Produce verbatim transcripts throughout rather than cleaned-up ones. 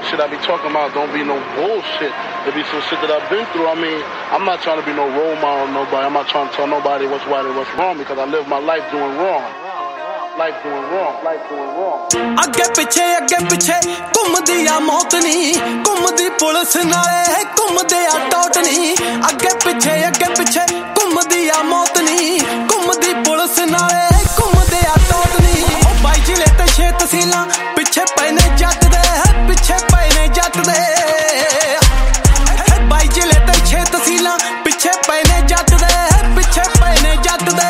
Shit I be talking about don't be no bullshit. There be some shit that I've been through. I mean, I'm not trying to be no role model or nobody. I'm not trying to tell nobody what's right or what's wrong because I live my life doing wrong. Life doing wrong. Life doing wrong. ਅੱਗੇ ਪਿੱਛੇ ਅੱਗੇ ਪਿੱਛੇ ਘੁੰਮਦੀ ਆ ਮੌਤ ਨੀ ਘੁੰਮਦੀ police ਨਾਲੇ ਘੁੰਮਦੇ ਆ ਟੋਟ ਨੀ ਅੱਗੇ ਪਿੱਛੇ ਅੱਗੇ ਪਿੱਛੇ ਘੁੰਮਦੀ ਆ ਮੌਤ ਨੀ ਘੁੰਮਦੀ ਪੁਲਿਸ ਨਾਲੇ ਘੁੰਮਦੇ ਆ ਟੋਟ ਨੀ ਉਹ ਬਾਈ ਜ਼ਿਲ੍ਹੇ ਤੇ ਛੇ ਤਹਿਸੀਲਾਂ ਪਿੱਛੇ ਪਏ ਨੇ ਜੱਟ ਦੇ ਪਿੱਛੇ ਪਏ ਨੇ ਜੱਟ ਦੇ ਬਾਈ ਜ਼ਿਲ੍ਹੇ ਤੇ ਛੇ ਤਹਿਸੀਲਾਂ ਪਿੱਛੇ ਪਏ ਨੇ ਜੱਟ ਦੇ ਪਿੱਛੇ ਪਏ ਨੇ ਜੱਟ ਦੇ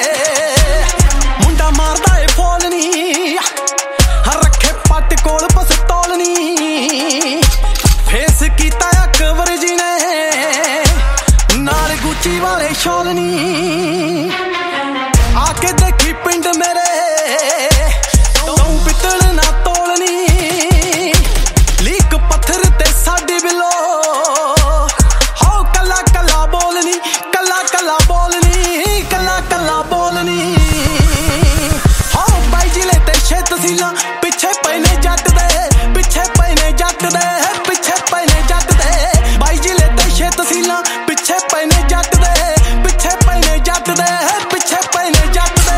ਮੁੰਡਾ ਮਾਰਦਾ ਏ ਫੋਲ ਨੀ ਹਰ ਰੱਖੇ ਪੱਟ ਕੋਲ ਪਸਤੌਲ ਨੀ ਫੇਸ ਕੀਤਾ ਅਕਬਰ ਜੀ ਨੇ ਨਾਲ ਗੁੱਚੀ ਵਾਲੇ ਸ਼ੌਲ ਨੀ ਆ ਕੇ ਦੇਖੀ ਪਿੰਡ ਮੇਰੇ ਤੂੰ ਪਿੱਤਲ ਨਾ ਤੋਲਨੀ ਲੀਕ ਪੱਥਰ ਤੇ ਸਾਡੀ ਬਿਲੋ ਹੋ ਕੱਲਾ ਕੱਲਾ ਬੋਲਨੀ ਕੱਲਾ ਕੱਲਾ ਬੋਲਨੀ ਕੱਲਾ ਕੱਲਾ ਬੋਲਨੀ ਹੋ ਬਾਈ ਜ਼ਿਲ੍ਹੇ ਤੇ ਛੇ ਤਹਿਸੀਲਾਂ ਪਿੱਛੇ ਪਏ ਨੇ ਜੱਟ ਦੇ ਪਿੱਛੇ ਪਏ ਨੇ ਜੱਟ ਦੇ ਪਿੱਛੇ ਪਏ ਨੇ ਜੱਟ ਦੇ ਬਾਈ ਜ਼ਿਲ੍ਹੇ ਤੇ ਛੇ ਤਹਿਸੀਲਾਂ ਪਿੱਛੇ ਪਏ ਨੇ ਜੱਟ ਦੇ ਪਿੱਛੇ ਪਏ ਨੇ ਜੱਟ ਦੇ ਪਿੱਛੇ ਪਏ ਨੇ ਜੱਟ ਦੇ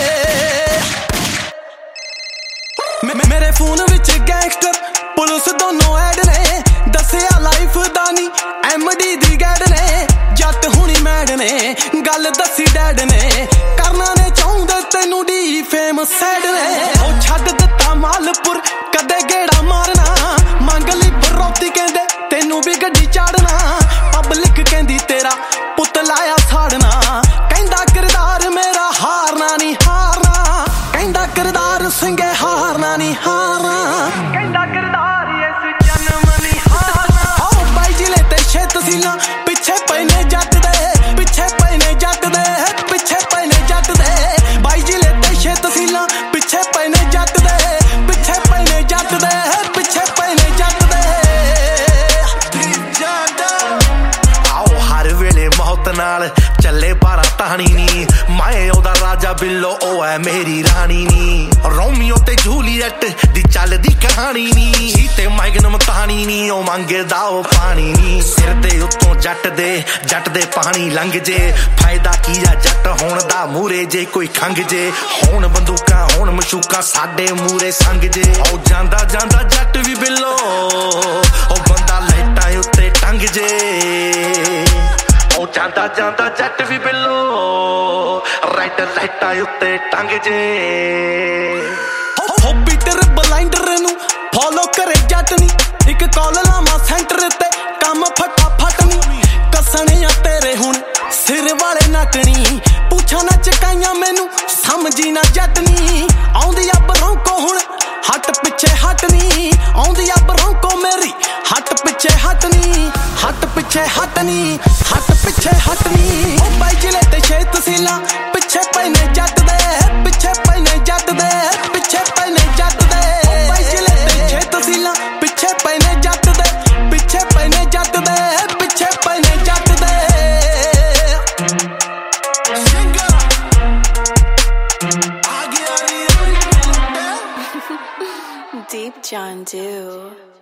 ਮੇਰੇ ਫੋਨ ਵਿੱਚ ਗੈਂਗਸਟਰ ਪੁਲਿਸ ਦੋਨੋਂ ਐਡ ਨੇ ਦੱਸਿਆ ਲਾਈਫ ਦਾ ਨੀ ਐਮਡੀ ਦੀ ਗੈਡ ਨੇ ਜੱਟ ਹੁਣੀ ਮੈਡ ਨੇ ਗੱਲ ਦੱਸੀ ਡੈਡ ਨੇ ਕਰਨਾ ਨੇ ਚਾਹੁੰਦੇ ਤੈਨੂੰ ਡੀ ਫੇਮ ਸੈਡ ਨੇ ਉਹ ਛੱਡ ਦਿੱਤਾ ਮਾਲਪੁਰ ਕਦੇ ਗੇੜਾ ਮਾਰਨਾ ਮੰਗ ਲਈ ਫਰੋਤੀ ਕਹਿੰਦੇ ਤੈਨੂੰ ਵੀ ਗੱਡੀ ਚਾੜਨਾ ਪਬਲਿਕ ਕਹਿੰਦੀ ਤੇਰਾ ਪੁੱਤ ਲਾਇਆ ਸਾੜਨਾ ਕਹਿੰਦਾ ਕਿਰਦਾਰ ਮੇਰਾ ਹਾਰਨਾ ਨਹੀਂ ਹਾਰਨਾ ਕਹਿੰਦਾ ਕਿਰਦਾਰ ਸਿੰਘੇ ਹਾਰਨਾ ਨਹੀਂ ਹਾਰਨਾ ਕਹਿੰਦਾ ਕਿਰਦਾਰ ਇਸ ਜਨਮ ਨਹੀਂ ਹਾਰਨਾ ਹੋ ਬਾਈ ਜ਼ਿਲ੍ਹੇ ਤੇ ਛੇ ਤਹਿਸੀਲਾਂ ਪਿੱਛੇ ਪਏ ਨੇ ਜੱਟ ਦੇ ਪਿੱਛੇ ਪਏ ਨੇ ਜੱਟ ਦੇ ਪਿੱਛੇ ਪਏ ਨੇ ਜੱਟ ਦੇ ਬਾਈ ਜ਼ਿਲ੍ਹੇ ਤੇ ਛੇ ਤਹਿਸੀਲਾਂ ਪਿੱਛੇ ਪਏ ਨੇ ਜੱਟ ਦੇ ਪਿੱਛੇ ਪਏ ਨੇ ਜੱਟ ਦੇ ਪਿੱਛੇ ਪਏ ਨੇ ਜੱਟ ਦੇ ਆਓ ਹਰ ਵੇਲੇ ਮੌਤ ਨਾਲ ਚੱਲੇ ਬਾਰਾ ਤਾਣੀ ਨੀ ਮੈਂ ਉਹਦਾ ਰਾਜਾ ਬਿੱਲੋ ਉਹ ਹੈ ਮੇਰੀ ਰਾਣੀ ਨੀ ਰੋਮੀਓ ਤੇ ਜੂਲੀਅਟ ਦੀ ਚੱਲਦੀ ਕਹਾਣੀ ਨੀ ਤੇ ਮੈਗਨਮ ਤਾਣੀ ਨੀ ਉਹ ਮੰਗਦਾ ਉਹ ਪਾਣੀ ਨੀ ਸਿਰ ਦੇ ਉੱਤੋਂ ਜੱਟ ਦੇ ਜੱਟ ਦੇ ਪਾਣੀ ਲੰਘ ਜੇ ਫਾਇਦਾ ਕੀ ਆ ਜੱਟ ਹੋਣ ਦਾ ਮੂਰੇ ਜੇ ਕੋਈ ਖੰਗ ਜੇ ਹੁਣ ਬੰਦੂਕਾਂ ਹੁਣ ਮਸ਼ੂਕਾਂ ਸਾਡੇ ਮੂਰੇ ਸੰਗ ਜੇ ਉਹ ਜਾਂਦਾ ਜਾਂਦਾ ਜੱਟ ਵੀ ਬਿੱਲੋ ਉਹ ਬੰਦਾ ਲਾਈਟਾਂ ਉੱਤੇ ਟੰਗ ਜੇ ਉਹ ਜਾਂਦਾ ਜਾਂਦਾ ਜੱਟ ਵੀ ਬਿੱਲੋ ਰਾਈਟ ਲਾਈਟਾਂ ਉੱਤੇ ਟੰਗ ਜੇ ਹੋ ਪੀਟਰ ਬਲਾਈਂਡਰ ਨੂੰ ਫੋਲੋ ਕਰੇ ਜੱਟ ਨੀ ਇੱਕ ਕਾਲ ਲਾਵਾਂ ਸੈਂਟਰ ਤੇ ਕੰਮ ਫਟਾਫਟ ਨੀ ਕੱਸਣੇ ਆ ਤੇਰੇ ਹੁਣ ਸਿਰ ਵਾਲੇ ਨੱਟਣੀ ਪੁੱਛਾਂ ਨਾ ਚਕਾਈਆਂ ਮੈਨੂੰ ਸਮਝੀ ਨਾ ਜੱਟ ਨੀ ਆਉਂਦੀ ਆ ਬਰੌਂਕੋ ਹੁਣ ਹੱਟ ਪਿੱਛੇ ਹੱਟ ਨੀ ਆਉਂਦੀ ਆ ਬਰੌਂਕੋ ਮੇਰੀ ਹੱਟ ਪਿੱਛੇ ਹੱਟ ਨੀ ਹੱਟ ਪਿੱਛੇ ਹੱਟ ਨੀ ਹੱਟ ਪਿੱਛੇ ਹੱਟ ਨੀ ਉਹ ਬਾਈ ਜ਼ਿਲ੍ਹੇ ਤੇ ਛੇ ਤਹਿਸੀਲਾਂ ਪਿੱਛੇ ਪਏ ਨੇ ਜੱਟ ਦੇ ਪਿੱਛੇ ਪਏ ਨੇ ਜੱਟ ਦੇ ਪਿੱਛੇ ਪਏ ਨੇ ਜੱਟ ਦੇ ਉਹ ਬਾਈ ਜ਼ਿਲ੍ਹੇ ਤੇ ਛੇ ਤਹਿਸੀਲਾਂ ਪਿੱਛੇ ਪਏ ਨੇ ਜੱਟ ਦੇ ਪਿੱਛੇ ਪਏ ਨੇ ਜੱਟ ਦੇ ਪਿੱਛੇ ਪਏ ਨੇ ਜੱਟ ਦੇ Deep John Doe.